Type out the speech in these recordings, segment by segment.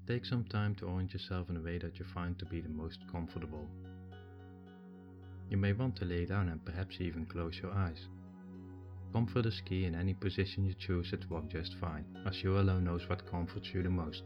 Take some time to orient yourself in a way that you find to be the most comfortable. You may want to lay down and perhaps even close your eyes. Comfort is key. In any position you choose, it works just fine, as you alone knows what comforts you the most.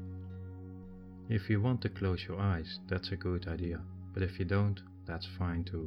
If you want to close your eyes, that's a good idea, but if you don't, that's fine too.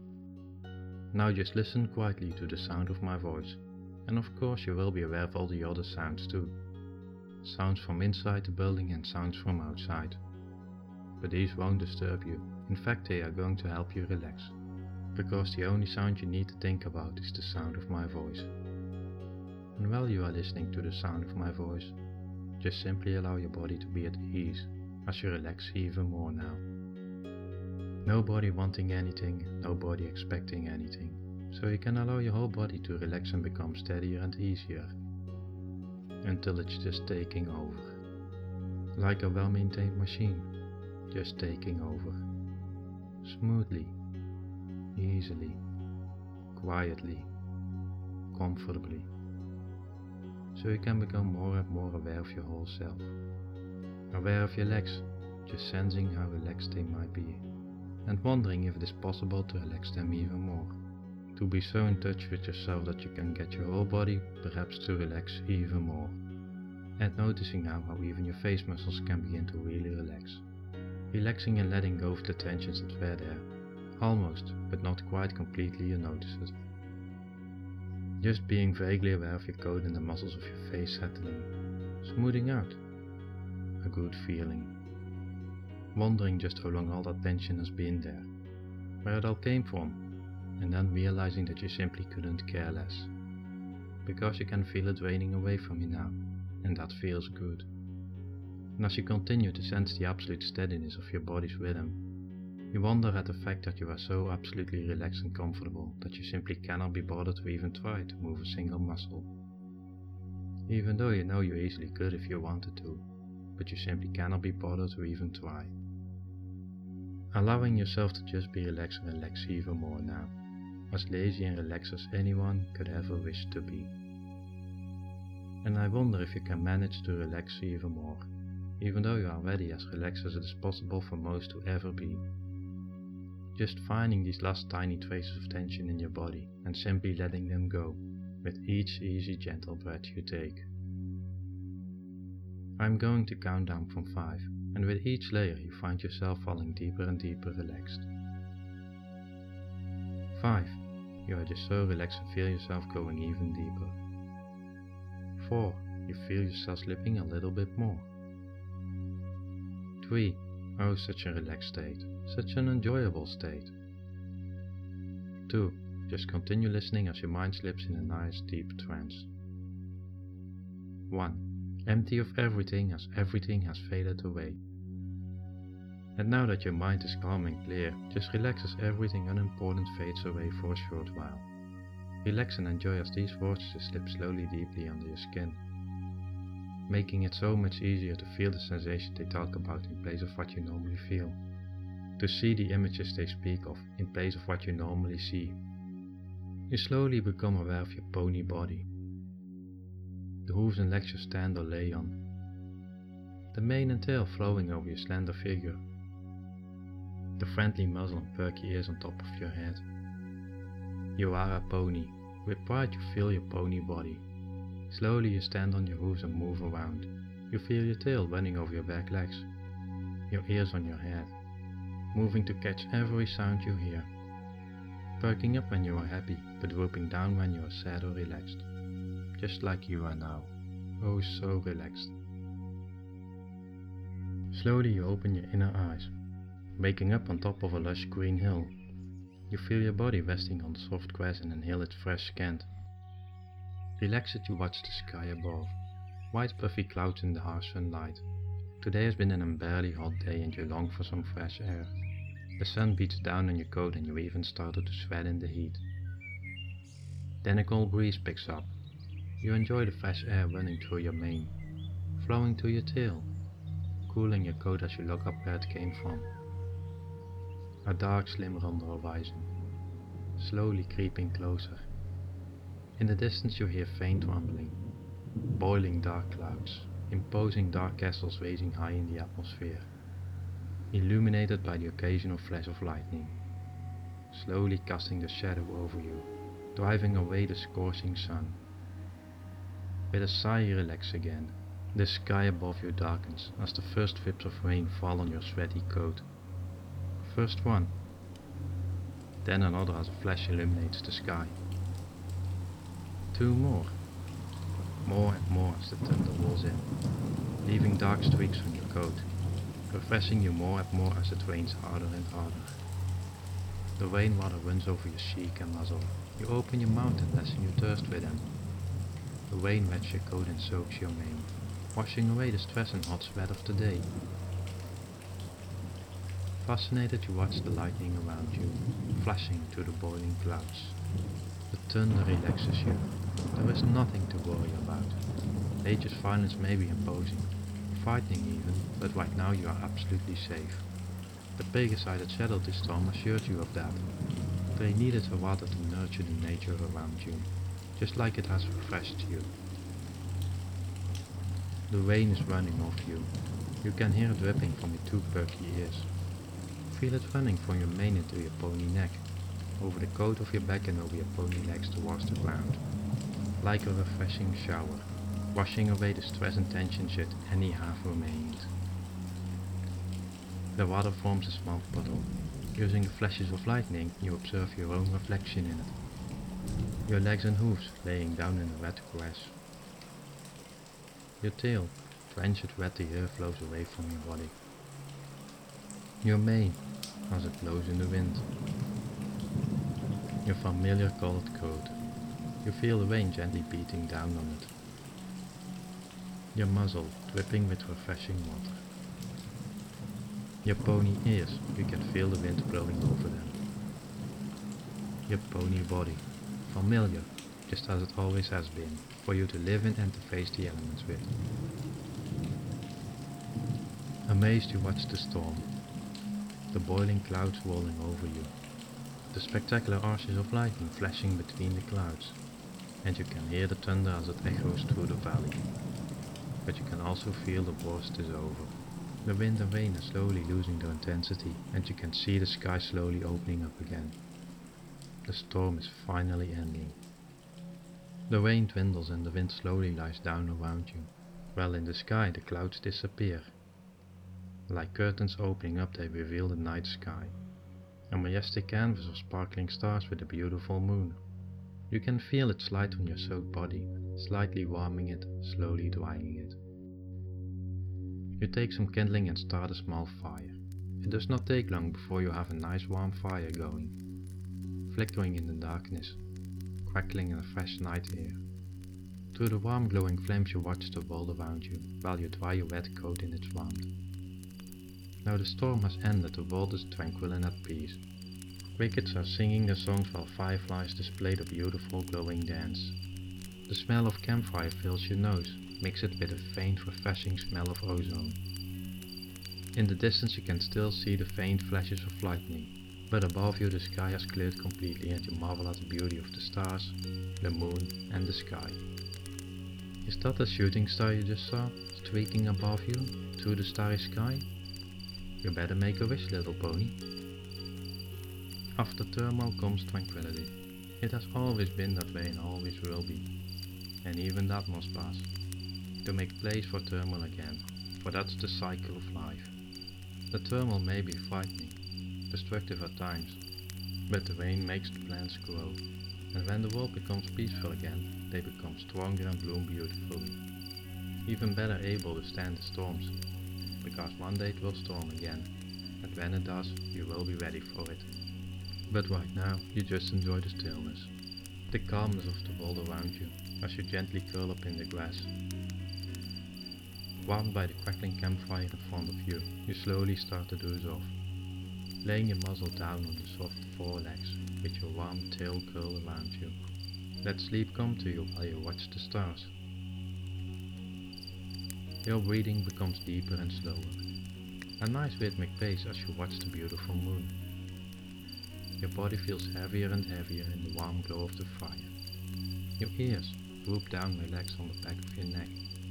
Now just listen quietly to the sound of my voice, and of course you will be aware of all the other sounds too. Sounds from inside the building and sounds from outside. But these won't disturb you. In fact, they are going to help you relax, because the only sound you need to think about is the sound of my voice. And while you are listening to the sound of my voice, just simply allow your body to be at ease as you relax even more now. Nobody wanting anything, nobody expecting anything, so you can allow your whole body to relax and become steadier and easier, until it's just taking over. Like a well-maintained machine, just taking over. Smoothly, easily, quietly, comfortably. So you can become more and more aware of your whole self. Aware of your legs, just sensing how relaxed they might be, and wondering if it is possible to relax them even more. To be so in touch with yourself that you can get your whole body perhaps to relax even more. And noticing now how even your face muscles can begin to really relax. Relaxing and letting go of the tensions that were there. Almost, but not quite completely, you notice it. Just being vaguely aware of your coat and the muscles of your face settling, smoothing out. A good feeling. Wondering just how long all that tension has been there, where it all came from, and then realizing that you simply couldn't care less. Because you can feel it draining away from you now, and that feels good. And as you continue to sense the absolute steadiness of your body's rhythm, you wonder at the fact that you are so absolutely relaxed and comfortable that you simply cannot be bothered to even try to move a single muscle. Even though you know you easily could if you wanted to, but you simply cannot be bothered to even try. Allowing yourself to just be relaxed and relax even more now, as lazy and relaxed as anyone could ever wish to be. And I wonder if you can manage to relax even more, even though you are already as relaxed as it is possible for most to ever be. Just finding these last tiny traces of tension in your body and simply letting them go with each easy gentle breath you take. I'm going to count down from 5, and with each layer you find yourself falling deeper and deeper relaxed. 5. You are just so relaxed and feel yourself going even deeper. 4. You feel yourself slipping a little bit more. 3. Oh, such a relaxed state, such an enjoyable state. 2. Just continue listening as your mind slips in a nice deep trance. 1. Empty of everything as everything has faded away. And now that your mind is calm and clear, just relax as everything unimportant fades away for a short while. Relax and enjoy as these thoughts just slip slowly deeply under your skin, making it so much easier to feel the sensation they talk about in place of what you normally feel, to see the images they speak of in place of what you normally see. You slowly become aware of your pony body, the hooves and legs you stand or lay on, the mane and tail flowing over your slender figure, the friendly muzzle and perky ears on top of your head. You are a pony. With pride you feel your pony body. Slowly you stand on your hooves and move around. You feel your tail running over your back legs, your ears on your head, moving to catch every sound you hear, perking up when you are happy, but drooping down when you are sad or relaxed. Just like you are now, oh so relaxed. Slowly you open your inner eyes, waking up on top of a lush green hill. You feel your body resting on the soft grass and inhale its fresh scent. Relaxed you watch the sky above, white puffy clouds in the harsh sunlight. Today has been an unbearably hot day and you long for some fresh air. The sun beats down on your coat and you even started to sweat in the heat. Then a cold breeze picks up. You enjoy the fresh air running through your mane, flowing to your tail, cooling your coat as you look up where it came from. A dark slimmer on the horizon, slowly creeping closer. In the distance you hear faint rumbling, boiling dark clouds, imposing dark castles raising high in the atmosphere, illuminated by the occasional flash of lightning, slowly casting the shadow over you, driving away the scorching sun. With a sigh you relax again. The sky above you darkens as the first drips of rain fall on your sweaty coat. First one, then another as a flash illuminates the sky. Two more and more as the thunder rolls in, leaving dark streaks on your coat, refreshing you more and more as it rains harder and harder. The rainwater runs over your cheek and muzzle. You open your mouth and lessen your thirst with them. The rain wets your coat and soaks your mane, washing away the stress and hot sweat of the day. Fascinated, you watch the lightning around you, flashing through the boiling clouds. The thunder relaxes you. There is nothing to worry about. Nature's violence may be imposing, frightening even, but right now you are absolutely safe. The Pegasus that shadowed this storm assured you of that. They needed the water to nurture the nature around you, just like it has refreshed you. The rain is running off you. You can hear it dripping from your two perky ears. Feel it running from your mane into your pony neck, over the coat of your back and over your pony legs towards the ground. Like a refreshing shower, washing away the stress and tension should any have remained. The water forms a small puddle. Using the flashes of lightning, you observe your own reflection in it. Your legs and hooves laying down in the wet grass. Your tail, drenched wet, the air flows away from your body. Your mane, as it blows in the wind. Your familiar colored coat. You feel the rain gently beating down on it. Your muzzle dripping with refreshing water. Your pony ears, you can feel the wind blowing over them. Your pony body, familiar, just as it always has been, for you to live in and to face the elements with. Amazed, you watch the storm, the boiling clouds rolling over you, the spectacular arches of lightning flashing between the clouds, and you can hear the thunder as it echoes through the valley. But you can also feel the worst is over. The wind and rain are slowly losing their intensity, and you can see the sky slowly opening up again. The storm is finally ending. The rain dwindles and the wind slowly lies down around you, while in the sky the clouds disappear. Like curtains opening up, they reveal the night sky, a majestic canvas of sparkling stars with a beautiful moon. You can feel it slide on your soaked body, slightly warming it, slowly drying it. You take some kindling and start a small fire. It does not take long before you have a nice warm fire going, flickering in the darkness, crackling in the fresh night air. Through the warm glowing flames you watch the world around you, while you dry your wet coat in its warmth. Now the storm has ended, the world is tranquil and at peace. Crickets are singing their songs while fireflies display the beautiful glowing dance. The smell of campfire fills your nose, mix it with a faint refreshing smell of ozone. In the distance you can still see the faint flashes of lightning, but above you the sky has cleared completely and you marvel at the beauty of the stars, the moon and the sky. Is that a shooting star you just saw, streaking above you, through the starry sky? You better make a wish, little pony. After turmoil comes tranquility. It has always been that way and always will be. And even that must pass, to make place for turmoil again, for that's the cycle of life. The turmoil may be frightening, destructive at times, but the rain makes the plants grow, and when the world becomes peaceful again, they become stronger and bloom beautifully. Even better able to stand the storms, because one day it will storm again, and when it does, you will be ready for it. But right now, you just enjoy the stillness, the calmness of the world around you, as you gently curl up in the grass. Warmed by the crackling campfire in front of you, you slowly start to doze off, laying your muzzle down on the soft forelegs, with your warm tail curled around you. Let sleep come to you while you watch the stars. Your breathing becomes deeper and slower, a nice rhythmic pace as you watch the beautiful moon. Your body feels heavier and heavier in the warm glow of the fire. Your ears droop down relaxed on the back of your neck,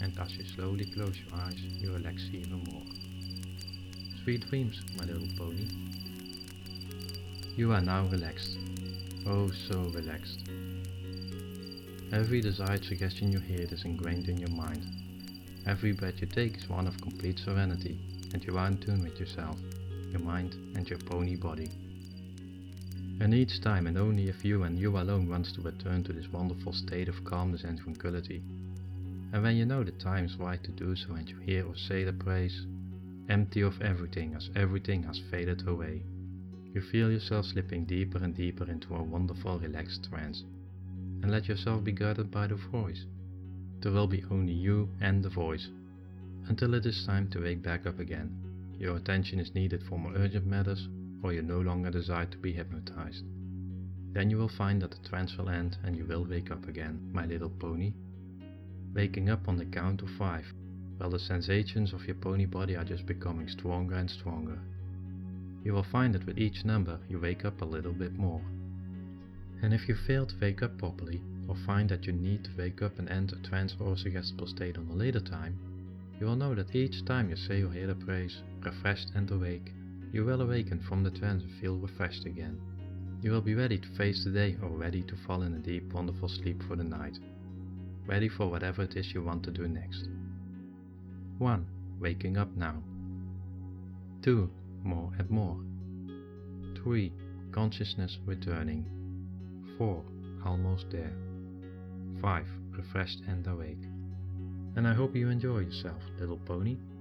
and as you slowly close your eyes, you relax even more. Sweet dreams, my little pony. You are now relaxed. Oh, so relaxed. Every desired suggestion you hear is ingrained in your mind. Every breath you take is one of complete serenity, and you are in tune with yourself, your mind, and your pony body. And each time, and only if you and you alone wants to return to this wonderful state of calmness and tranquility. And when you know the time is right to do so and you hear or say the praise, empty of everything as everything has faded away, you feel yourself slipping deeper and deeper into a wonderful relaxed trance, and let yourself be guided by the voice. There will be only you and the voice, until it is time to wake back up again. Your attention is needed for more urgent matters, or you no longer desire to be hypnotized. Then you will find that the trance will end and you will wake up again, my little pony. Waking up on the count of 5, while the sensations of your pony body are just becoming stronger and stronger. You will find that with each number you wake up a little bit more. And if you fail to wake up properly, or find that you need to wake up and enter a trance or suggestible state on a later time, you will know that each time you say or hear the praise, refreshed and awake, you will awaken from the trance and feel refreshed again. You will be ready to face the day or ready to fall in a deep, wonderful sleep for the night. Ready for whatever it is you want to do next. 1. Waking up now. 2. More and more. 3. Consciousness returning. 4. Almost there. 5. Refreshed and awake. And I hope you enjoy yourself, little pony.